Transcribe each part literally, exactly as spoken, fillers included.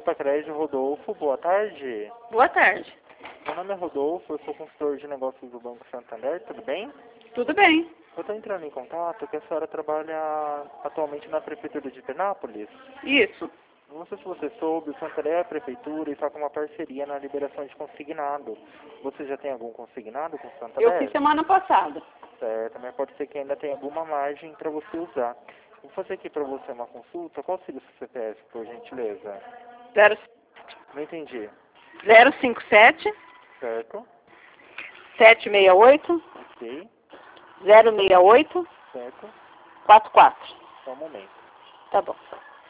Opa, Crédito Rodolfo, boa tarde. Boa tarde. Meu nome é Rodolfo, eu sou consultor de negócios do Banco Santander, tudo bem? Tudo bem. Eu estou entrando em contato que a senhora trabalha atualmente na Prefeitura de Penápolis. Isso. Não sei se você soube, o Santander é a Prefeitura e está com uma parceria na liberação de consignado. Você já tem algum consignado com o Santander? Eu fiz semana passada. Certo, mas pode ser que ainda tenha alguma margem para você usar. Vou fazer aqui para você uma consulta. Qual seria o seu C P F, por gentileza? Zero Não entendi. zero cinco sete, Certo? sete seis oito, Ok. zero seis oito, Certo? quatro quatro. Só um momento. Tá bom.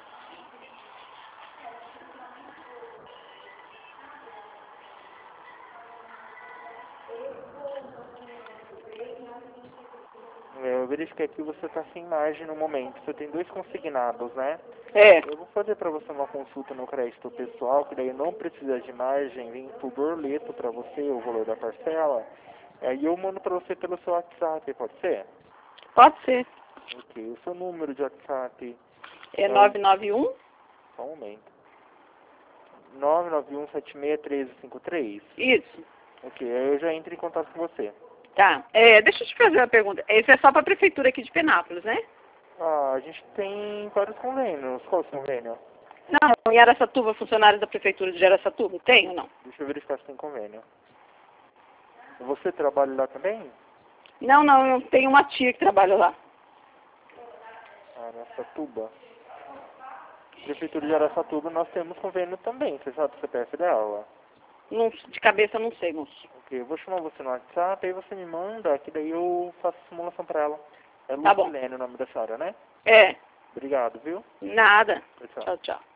Eu verifiquei aqui, você está sem margem no momento. Você tem dois consignados, né? É. Eu vou fazer para você uma consulta no crédito pessoal, que daí não precisa de margem, vem por boleto para você o valor da parcela. Aí eu mando para você pelo seu WhatsApp, pode ser? Pode ser. Ok, o seu número de WhatsApp É nove nove um? só um momento. nove nove um sete seis um três cinco três? Isso. Ok, aí eu já entro em contato com você. Tá. É, deixa eu te fazer uma pergunta. Esse é só para a prefeitura aqui de Penápolis, né? Ah, a gente tem vários convênios. Qual é o seu convênio? Não, em Araçatuba, funcionários da prefeitura de Araçatuba, tem ou não? Deixa eu verificar se tem convênio. Você trabalha lá também? Não, não, eu tenho uma tia que trabalha lá. Araçatuba. Prefeitura de Araçatuba, nós temos convênio também. Você sabe o C P F dela? Não, de cabeça eu não sei, moço. Ok, eu vou chamar você no WhatsApp, aí você me manda, que daí eu faço a simulação pra ela. É Tá bom. Lucilene o nome da senhora, né? É. Obrigado, viu? Nada. Tchau, tchau. Tchau, tchau.